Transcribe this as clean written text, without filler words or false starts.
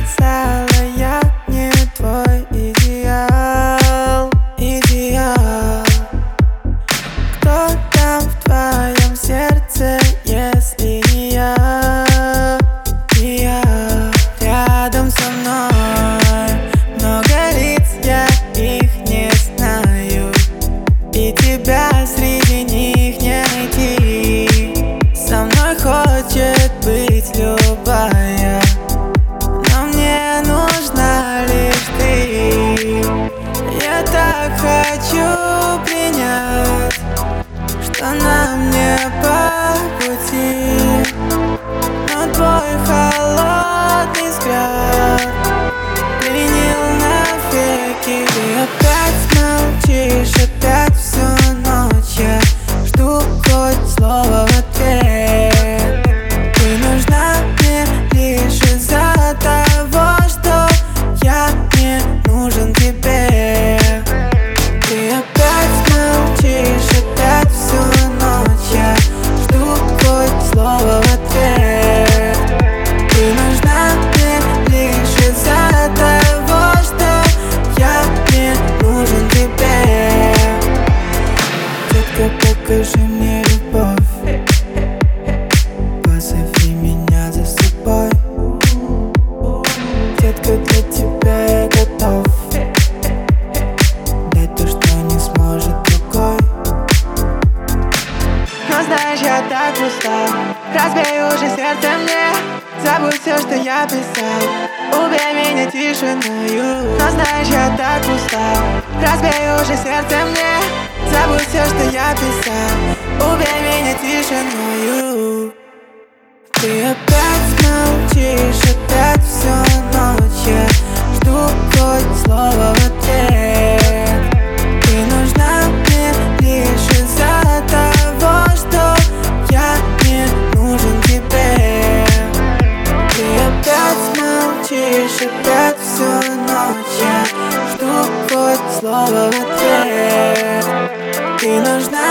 сказала, я не твой идеал, идеал. Кто там в твоем сердце, если не я, не я? Рядом со мной много лиц, я их не знаю, и тебя среди них не найти. Со мной хочет быть любая, но мне нужна лишь ты. Я так хочу принять, что нам не по пути, но твой холодный взгляд пленил навеки. Ты опять молчишь, опять всю ночь я жду хоть слово в ответ. Ты нужна мне лишь из-за того, что я не нужен тебе. Ты опять молчишь, опять всю ночь я жду хоть слово в ответ. Ты нужна мне лишь из-за того, что я не нужен тебе. Детка, покажи мне любовь, позови меня за собой. Детка, для тебя я готов дать то, что не сможет другой. Но знаешь, я так устал, разбей уже сердце мне. Забудь все, что я писал, убей меня тишиною. Но знаешь, я так устал, разбей уже сердце мне. Забудь все, что я писал, убей меня тишиною. Ты опять молчишь, опять всю ночь я жду хоть слово в ответ. Ты нужна мне лишь из-за того, что я не нужен тебе. Ты опять молчишь, опять всю ночь я жду хоть слово в ответ. Ты нужна